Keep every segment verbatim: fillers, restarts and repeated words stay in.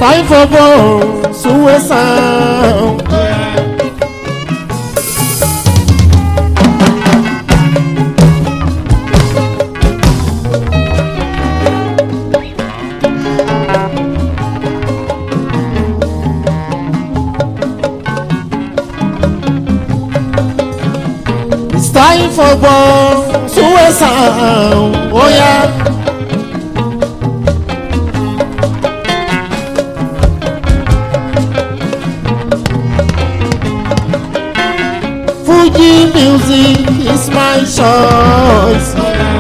time for bones to a sound. It's time for bones to a sound. Oh yeah. Fuji music is my choice.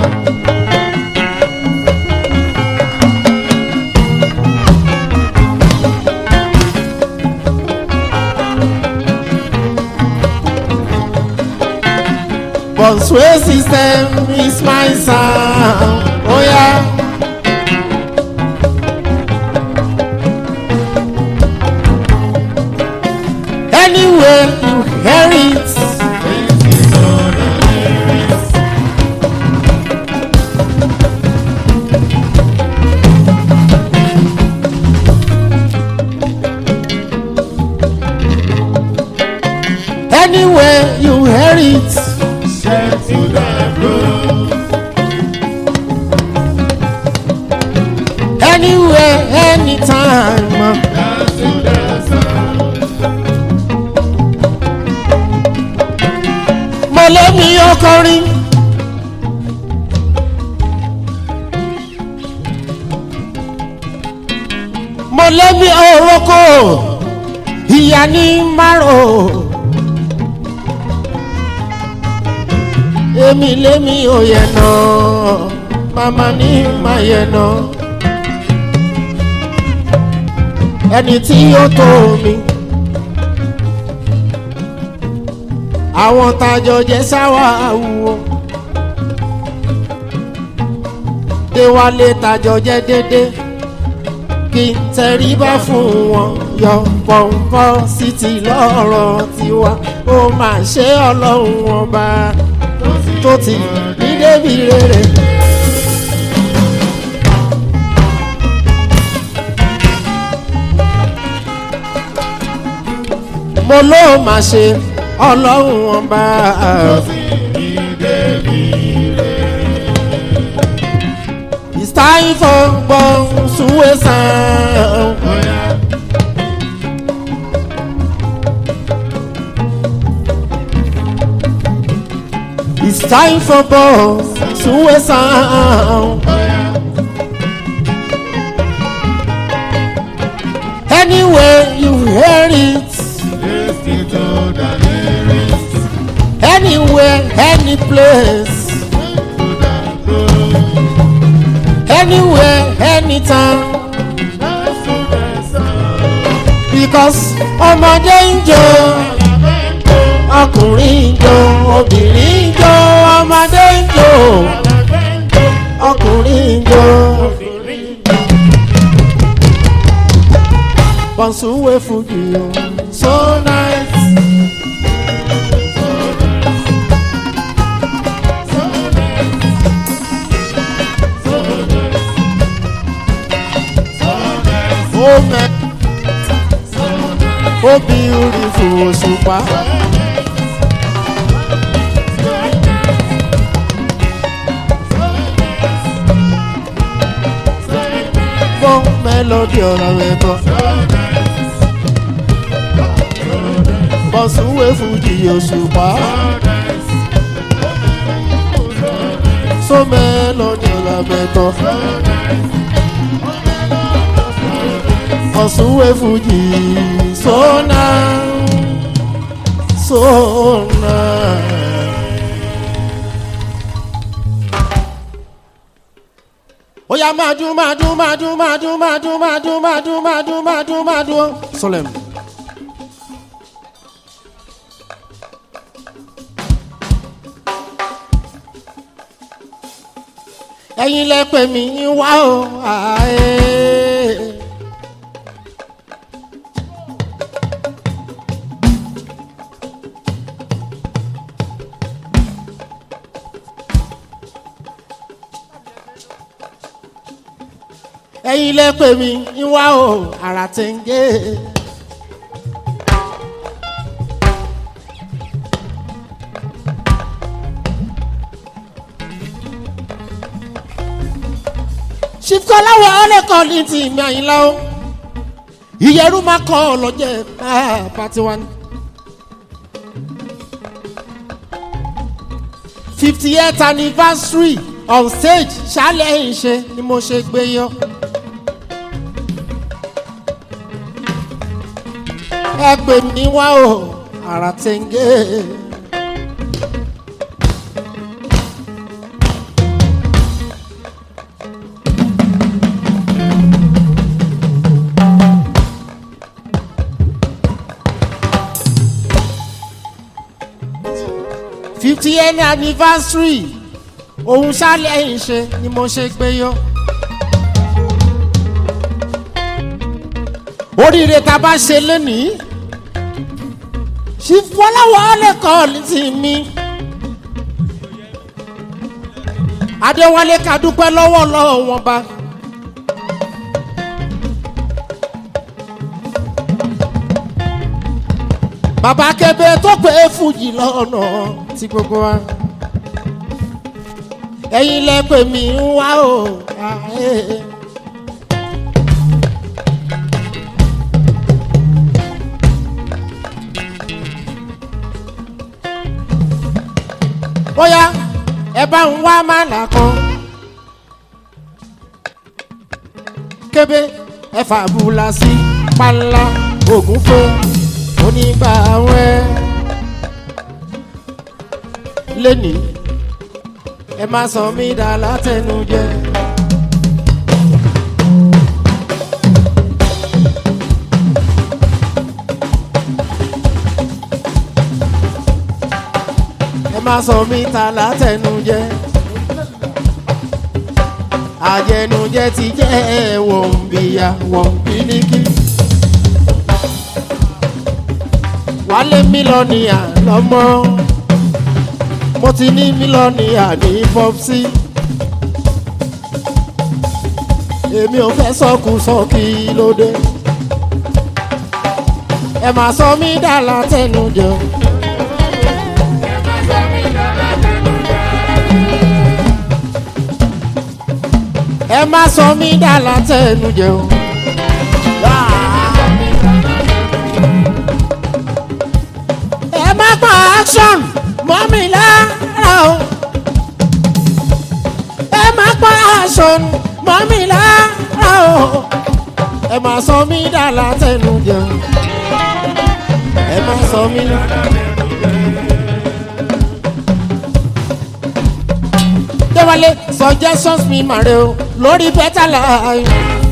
But sway system is my sound. Oh yeah. Anywhere you hear it. Anywhere you hear it, Set to the road. anywhere, anytime. Dance to the sound. Mo lé mi ọkọrin. Mo lé mi oroko, ìyá ní márò. Èmi lémi ò yẹ nà, màmá ní má yẹ nà. Ẹni tí ó tó mi. Àwọn tajọ jẹ sáwà wúwo. Déwálé tajọ jẹ dédé. Kí n tẹríba fún wọn yọ pọ̀npọ̀ sí ti lọ́rọ̀ tiwa. Ó mà ṣe ọlọ́run ọba tó ti ní débi rere. Mo ló mà ṣe ọlọ́run ọba Tó sì ní débi rere. It's time for Bonsuwe sound. Oh yeah. It's time for Bonsuwe sound. Oh yeah. Anywhere you hear it, Listen to the lyrics. anywhere, any place, To the road. anywhere, anytime. Dance to the sound. Because ọmọdé ń jó, Alamento. ọkùnrin ń jó, obìnrin ń jó, ọmọdé ń jó, Alamento. ọkùnrin ń jó. Bonsuwe Fuji o, so nice. Oh man, oh beautiful Òṣùpá. Fún mélòdì ọ̀rọ̀ rẹ̀ bọ̀. Bonsuwe Fuji Òṣùpá. So mélòdì ọ̀rọ̀ rẹ̀ bọ̀. Bonsuwe Fuji so nice, so nice. Oya máa dún máa dún máa dún máa dún máa dún máa dún máa dún máa dún máa dún máa dún Solemn. Ẹ̀yin lẹ pè mí wá o àẹ́. ẹ̀yin lẹ pè mí ìwà o àrà tí ń gé. ṣìfkọ́láwọ̀ ọlẹ́kọ̀ọ́ ní ti ìmì àyìnlá o ìyẹ̀rú máa kọ́ ọ lọ́jẹ́ pàtí wa ni. fifty eighth anniversary on stage ṣálẹ̀ ẹ̀yìn ṣe ni mo ṣe gbé yọ. ẹ pè mí wá o àrà tí ń gé. fifty eighth anniversary ohun ṣálẹ̀ ẹ̀yìn ṣe ni mo ṣe gbé yọ. oríire tá a bá ṣe lónìí ṣìfọ́láwọ̀ ọlẹ́kọ̀ọ́ ní ti mi. adéwálé ká dúpẹ́ lọ́wọ́ lọ́wọ́ wọn bá. bàbá kébé tó pé fújì lọ́nà tí gbogbo wa. ẹ̀yin lẹ pè mí ń wá o. bóyá ẹ bá ń wá màlà kan. kébé ẹ fàbùlà sí pàlà ògúnfẹ́ onígbà wẹ́ lẹ́nìí ẹ má sọ mí dà látẹnujẹ. ẹ má sọ mí ta látẹnujẹ. àjẹnujẹ ti jẹ́ wọ̀nbíyà wọ̀nbíníkì. wálé mílíọ̀nìyà lọ́mọ mo ti ní mílíọ̀nìyà ní pọ́psí. èmi ò fẹ́ sọ́kù sọ́kì lóde. ẹ má sọ mí dà látẹnujẹ. ẹ má sọ mí dà látẹnujẹ o. ẹ má pa action mọ́ mi lára o. ẹ má pa action mọ́ mi lára o. ẹ má sọ mí dà látẹnujẹ. ẹ má sọ mí lára. déwálé suggestions mi màre o lórí better life.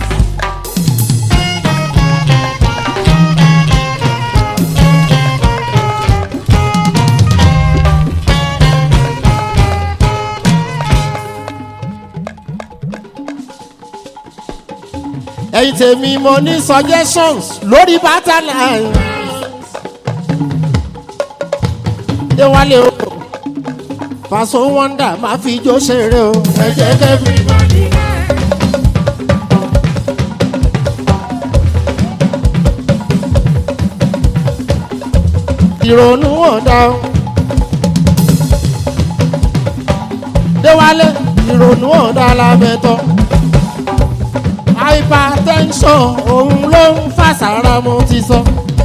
ẹ̀yin tèmi mo ní suggestions lórí better life. déwálé o Paso Wonder máa fi ijó ṣeré o ẹ jẹ́ kẹ́fì. ìrònú ọ̀dà o. déwálé ìrònú ọ̀dà lábẹ́tọ̀. hypertension òun ló ń fà sára mo ti sọ.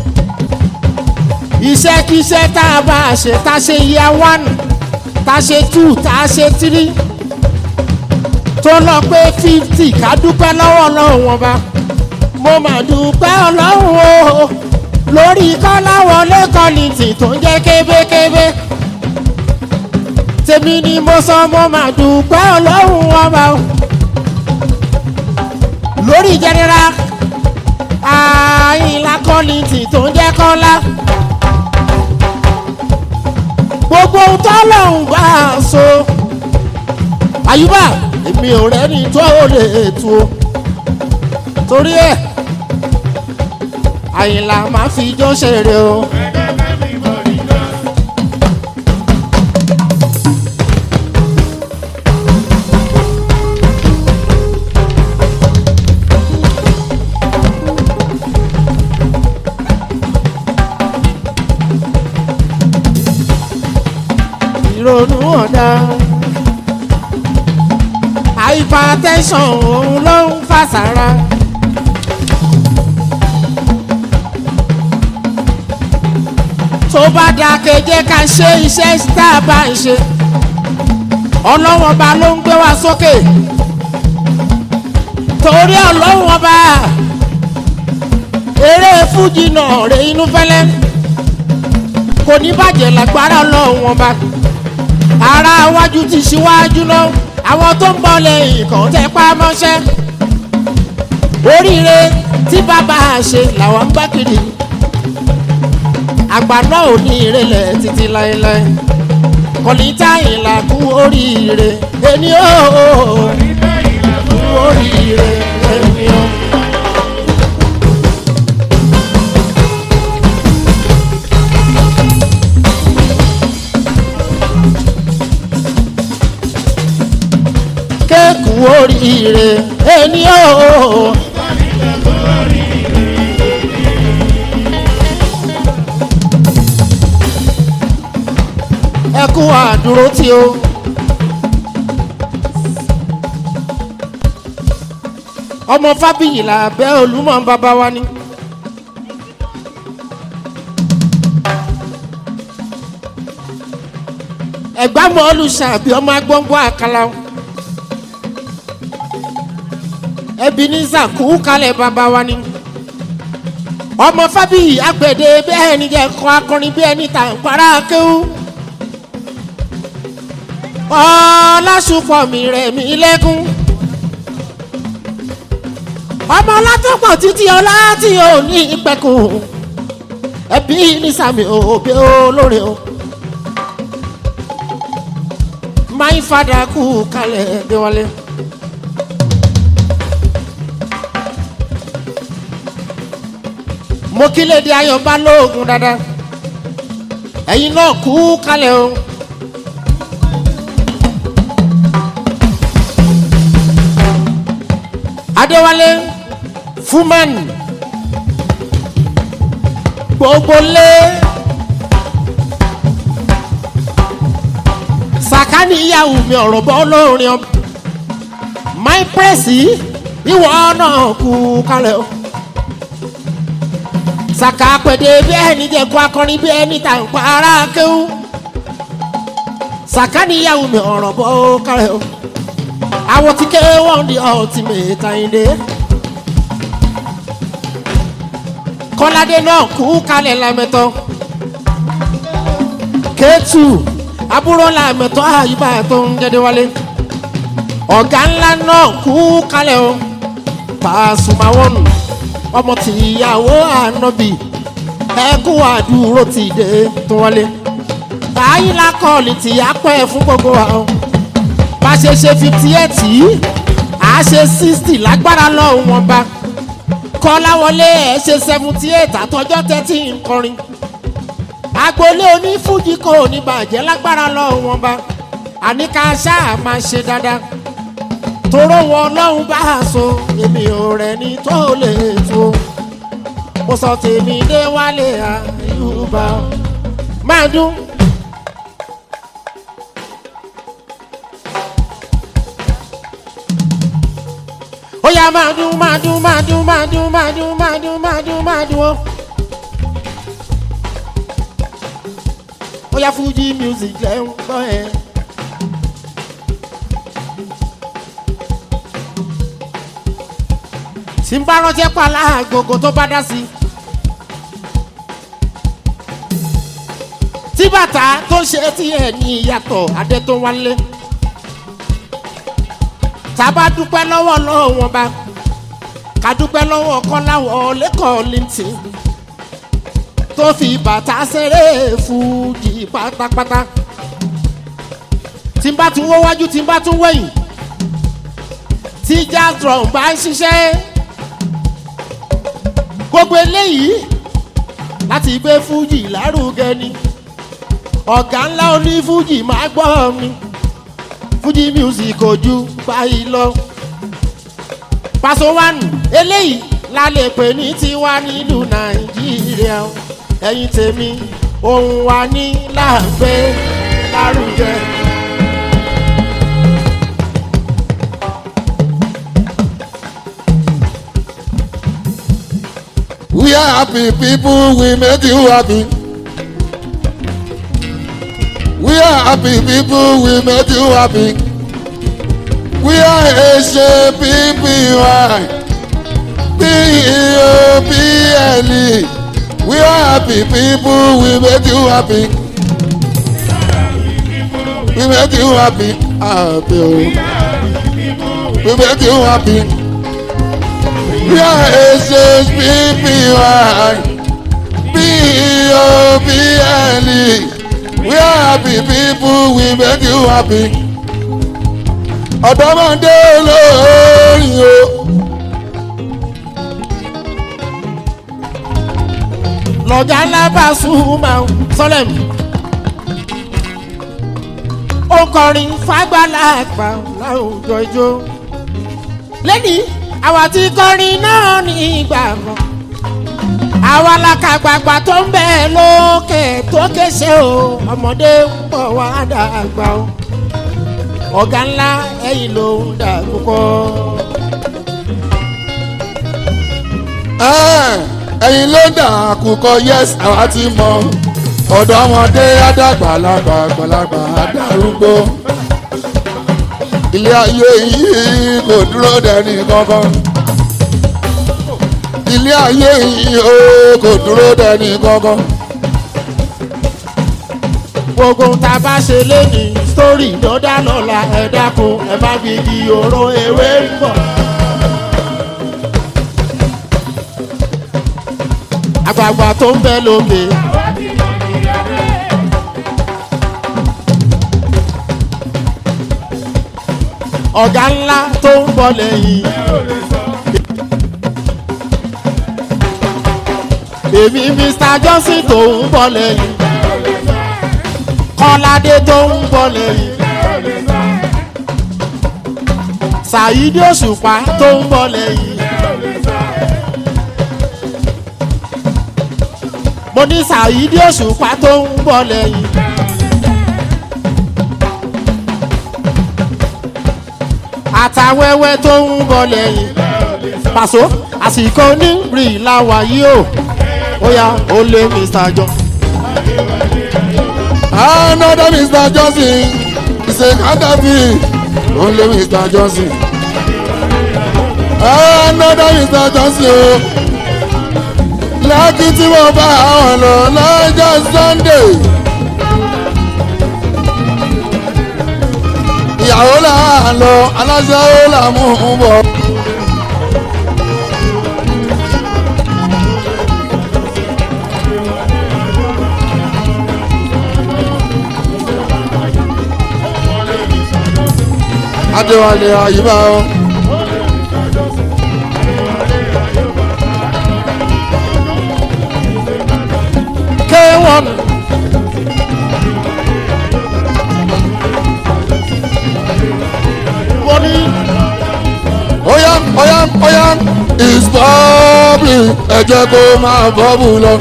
iṣẹ́kíṣẹ́ tá a bá ṣe tá a ṣe year one tá a ṣe two tá a ṣe three tó lọ pé fifty ká dúpẹ́ lọ́wọ́ Ọlọ́run wọn bá. mo mà dúpẹ́ Ọlọ́run o lórí Kọ́láwọlé Kollington tó ń jẹ́ kébékébé. tèmi ni mo sọ mo mà dúpẹ́ Ọlọ́run wọn bá o. lórí general Àyìnlá Kollington tó ń jẹ́ Kọ́lá. gbogbo tọ́lọ́hún bá a so. Àyùbá èmi ò rẹ́ni tó lè tu o. torí ẹ̀ Àyìnlá máa fi ijó ṣeré o. ìrònú ọ̀dà hypertension òun ló ń fà sára. tó bá dáa kéje ká ṣe iṣẹ́ tá a bá ń ṣe ọlọ́wọ́n ọba ló ń gbé wa sókè torí ọlọ́wọ́n ọba eré fújì náà rè inú fẹ́lẹ́ kò ní bàjẹ́ lágbára ọlọ́wọ́n ọba ara wájú ti ṣíwájú náà àwọn tó ń bọ̀ lẹ́yìn kan tẹ́ pa mọ́ṣẹ́ oríire tí bàbá ṣe làwọn ń bá kiri àgbà náà ò ní ìrẹ̀lẹ̀ títí láéláé kọ̀lítà ìlà kú oríire ẹni ó kú oríire ẹni ó. kéèkù oríire ẹni ó. ẹkú àdúró tí o ọmọ fábíyì làbẹ́ olúmọ̀ bàbá wa ni ẹ̀gbámọ̀ olùṣàbí ọmọ agbọ́ngbọ́ àkàlà ẹbí ní sàkú kalẹ̀ bàbá wa ni ọmọ fábíyì àgbẹ̀dẹ bẹ́ẹ̀ ni jẹ́ kọ́ akọrin bí ẹni tà ń para kéwú. ọlásùpọ̀ mi rẹ̀ mí lẹ́kún ọmọ látọ̀pọ̀ títí ọlá tí ò ní ìpẹ̀kùn ẹbí ní sàmì òbí olóore o my father kú kalẹ̀ déwálé mo kí lédè ayọ̀ bá lóògùn dáadáa ẹ̀yin náà kú kalẹ̀ o. Adéwálé Fuman gbogbo lé sàkání ìyàwó mi ọ̀rọ̀ bọ́ lórin ọba my press ìwọ náà kú kálẹ̀ o sàkà pèdè bí ẹni jẹ́ kó akọrin bí ẹni tà ń pa ara kéwú sàkání ìyàwó mi ọ̀rọ̀ bọ́ kálẹ̀ o. àwọn tí ké wọ́n di ultimate Àyìndé kọ́ládé náà kú kalẹ̀ lámẹ́tọ́ kéétù àbúrò lámẹ́tọ́ àyíbá tó ń jẹ́dẹ́ wálé ọ̀gá ńlá náà kú kalẹ̀ o Pasuma wọnù ọmọ tìyàwó ànábì ẹkú àdúró ti dé tó wálé àyílá kọ́ọ̀lì tìyà pẹ́ fún gbogbo wa o. bá ṣe ṣe fifty eight yìí à ṣe sixty lágbára lọ́hùn wọn bá kọ́láwọlé ẹ̀ ṣe seventy eight àtọjọ́ thirty nkọrin agboolé onífújì kò ní bàjẹ́ lágbára lọ́hùn wọn bá àníkà ṣáà máa ṣe dáadáa toró wọn lọ́hùn bá a so èmi ò rẹ̀ ní tó lè tó mo sọ tèmi dé wálé Àyùbá máa dún. Oya máa dún máa dún máa dún máa dún máa dún máa dún máa dún máa dún o. Oya Fuji music lẹ́ ń gbọ́ ẹ. Tí n bá ránṣẹ́ pàlà gbogbo tó bá dá sí. Tí bàtà tó ṣe tí ẹ̀ ní ìyàtọ̀ adé tó wálé. Tábà dúpẹ́ lọ́wọ́ lọ́wọ́ wọn bá ká dúpẹ́ lọ́wọ́ Kọ́láwọ̀ lẹ́kọ̀ọ́ lẹ́ǹtì tó fi bàtà ṣeré fújì pátápátá tí n bá tún wọ́ wájú tí n bá tún wẹ̀yìn tí jazz drum bá ń ṣiṣẹ́ gbogbo eléyìí láti gbé fújì lárugẹ ni ọ̀gá ńlá oní fújì máa gbọ́ mi. Fuji music ojú báyìí lọ. Paso One eléyìí la lè pè ní tiwa nílùú Nàìjíríà ẹ̀yin tèmi ohun wa ní láàgbé lára. lárugẹ. We are happy people, we make you happy. We are happy people, we make you happy. We are H A P P Y, P E O P L E. We are happy people, we make you happy. We make you happy, happy. We make you happy. We are H H P P Y, P E O P L E. We are happy people, we make you happy. Ọ̀dọ́mọdé olórin o. Lọ́jà ńlá bá súnmọ́ sọ́lẹ̀m. Ó kọrin fágbálàgbà láwùjọ ijó. Lẹ́ni àwa tí kọrin náà ní ìgbà kan. Àwa làkàgbàgbà tó ń bẹ lókè tó kéṣe o. Ọmọdé ń bọ̀ wá dàgbà o. Ọ̀gá ńlá ẹ̀yìn ló ń dà púpọ̀. Ẹ̀yin ló ń dà kúkọ yes àwa ti mọ̀. Ọ̀dọ́mọdé àdàgbàlagbà àgbàlagbà àdàrúgbó. Ilé ayé yìí kò dúró dẹni kankan. Ilé ayé yìí ó kò dúró dẹni kankan. Gbogbo tá a bá ṣe léni sítórì ló dá lọ́la ẹ dákun ẹ má fi di òró ewé ń bọ̀. Àgbààgbà tó ń bẹ lókè. Ọ̀gá ńlá tó ń bọ̀ lẹ́yìn. Èmi Mister Johnson tó ń bọ̀ lẹ́yìn. Kọ́ládé tó ń bọ̀ lẹ́yìn. Sàyídì Òṣùpá tó ń bọ̀ lẹ́yìn. Mo ní Sàyídì Òṣùpá tó ń bọ̀ lẹ́yìn. Àtàwẹ́wẹ́ tó ń bọ̀ lẹ́yìn. Pàṣọ àsìkò oníbrì làwà yìí o. Ó yá ó lé Mister John. Another Mister Johnson is a counterfeit. Only Mister Johnson. Another Mister Johnson. Láti tí wọ́n bá àwọn lọ lọ́jọ́ Sunday. Ìyàwó là ń lọ, aláṣẹ ó là mú un bọ̀. Adéwálé Àyùbá o. K one. Money. Oya oya oya is bubbling. Ẹ jẹ́ kó máa bọ́bù lọ.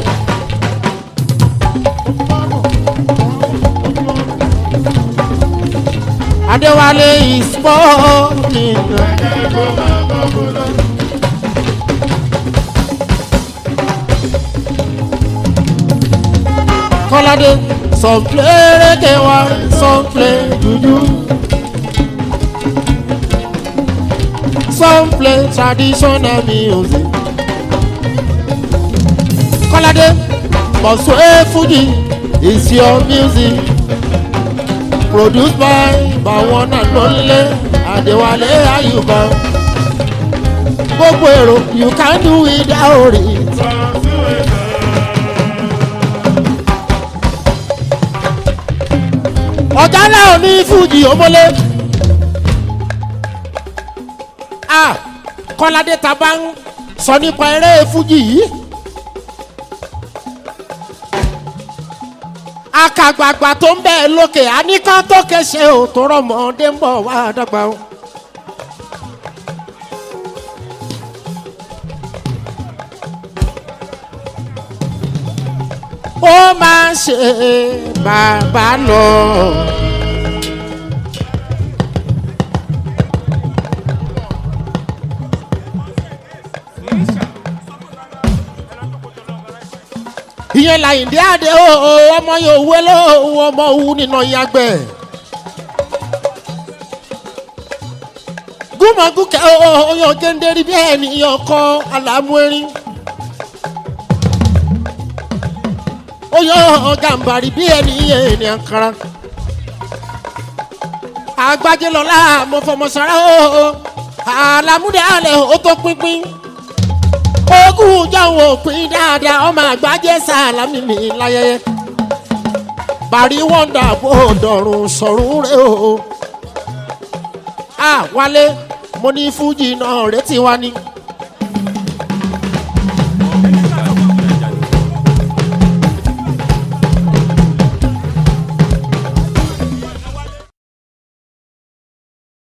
Adéwálé is bubbling. Kọ́ládé some play reggae one, some play juju, some play traditional music. Kọ́ládé Bọ̀sùwé Fuji is your music. Produced by Bawon and Lonely Adéwálé Àyùbá. Gbogbo èrò you can do without it. Ọ̀gá náà ní Fuji omole. Ah, Kọ́ládé ta bá ń sọ nípa eré Fuji yìí. Akàgbàgbà tó ń bẹ lókè àníkàn tó kéṣe ò tó rọmọdé ń bọ̀ wá dàgbà o. Ó máa ń ṣe bàbá lọ. àyíndé àdé o ọmọ yóò wé lóhùn ọmọ òwú nínú yàgbẹ́. gúmọ̀gúkẹ́ o yóò géńdérí bí ẹni ọkọ alámúerin. ó yọ gàmbàrí bí ẹni ẹni àkàrà. àgbájé lọ́la mo fọmọ sára o alámúdé àlẹ́ ó tó pínpín. ogún jọ̀wọ́ òpin dáadáa ọmọ àgbájé sàlámì mi láyẹyẹ. bàrí wọ́ndà bó dọ̀rùn sọ̀rùn rẹ̀ o. à wálé mo ní fújì náà retí wa ni.